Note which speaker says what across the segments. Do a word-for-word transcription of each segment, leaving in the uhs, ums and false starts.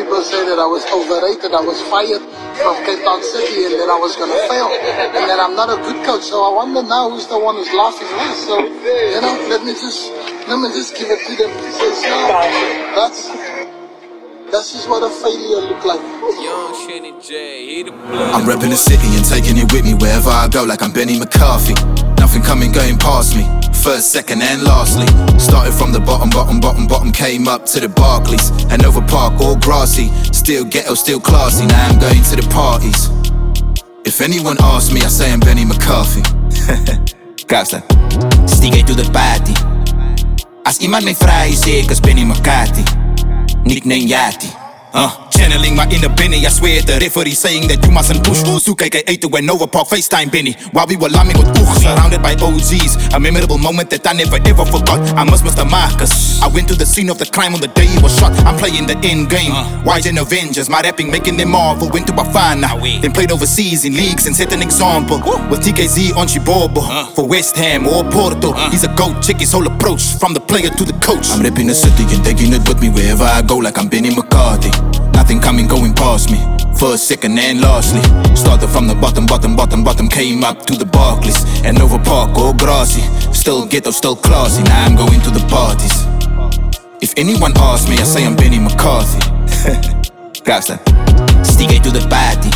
Speaker 1: people say that I was overrated, I was fired from Cape Town City and that I was going to fail and that I'm not a good coach. So I wonder now who's the one who's laughing last. So, you know, let me just, let me just give it to them. So, so that's, that's just what a failure look like.
Speaker 2: I'm repping the city and taking it with me wherever I go, like I'm Benny McCarthy. Nothing coming going past me, first, second and lastly. Started from the bottom, bottom, bottom, bottom, came up to the Barclays, Hanover Park, all grassy. Still ghetto, still classy, now I'm going to the parties. If anyone asks me, I say I'm Benny McCarthy. Kijk, stieg uit to the party. Als iemand mij vraagt, zeg ik als Benny McCarthy. Nickname Yati. Uh, channeling my inner Benny, I swear the referee saying that you mustn't push. Soek K K eight to Hanover Park, FaceTime Benny, while we were lamming with oog, surrounded by O Gs. A memorable moment that I never ever forgot. I must Mister Marcus. I went to the scene of the crime on the day he was shot. I'm playing the end game. Wise and Avengers, my rapping making them marvel. Went to Bafana, then played overseas in leagues and set an example. With T K Z on Chibobo, for West Ham or Porto. He's a GOAT, check his whole approach, from the player to the coach. I'm ripping the city and taking it with me wherever I go, like I'm Benny McCarthy. Nothing coming, going past me, first, second and lastly. Started from the bottom, bottom, bottom, bottom, came up to the Barclays, Hanover Park, all grassy. Still ghetto, still classy, now I'm going to the parties. If anyone asks me, I say I'm Benny McCarthy. Kijk, stieg uit to the party.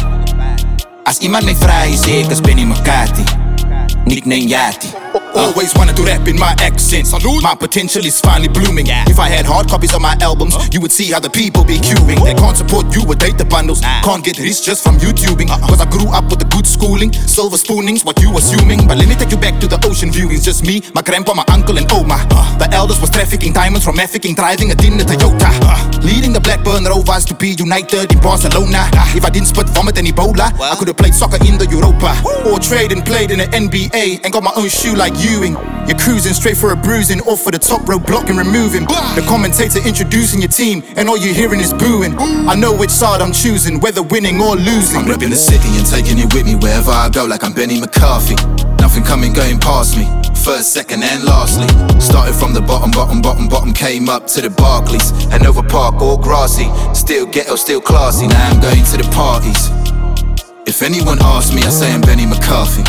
Speaker 2: Als iemand mij vraagt, zeg ik als Benny McCarthy. Nickname Yati. Always wanted to rap in my accent. Salute. My potential is finally blooming. Yeah. If I had hard copies of my albums, uh. you would see how the people be queuing. Uh. They can't support you with data bundles. Nah. Can't get rich just from YouTubing. Uh-uh. Cause I grew up with the good schooling. Silver spoonings, what you assuming. But let me take you back to the ocean view. It's just me, my grandpa, my uncle and Oma. Uh. The elders was trafficking diamonds from African, driving a tin Toyota. Uh. Leading the Blackburn Rovers to be united in Barcelona. Uh. If I didn't spit vomit and Ebola, well, I could have played soccer in the Europa. Woo. Or trade and played in the N B A and got my own shoe like Ewing. You're cruising straight for a bruising, off for the top row block and removing. The commentator introducing your team and all you're hearing is booing. I know which side I'm choosing, whether winning or losing. I'm repping the city and taking it with me wherever I go, like I'm Benny McCarthy. Nothing coming, going past me, first, second and lastly. Started from the bottom, bottom, bottom, bottom, came up to the Barclays, Hanover Park, all grassy. Still ghetto, still classy, now I'm going to the parties. If anyone asks me, I say I'm Benny McCarthy.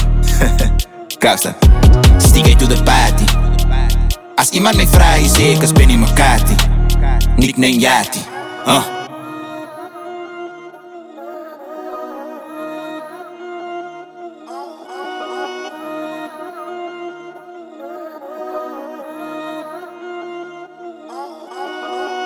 Speaker 2: Kijk, stieg uit to the party. Als iemand mij vraagt, zeg ik als Benny McCarthy. Nickname Yati. Uh.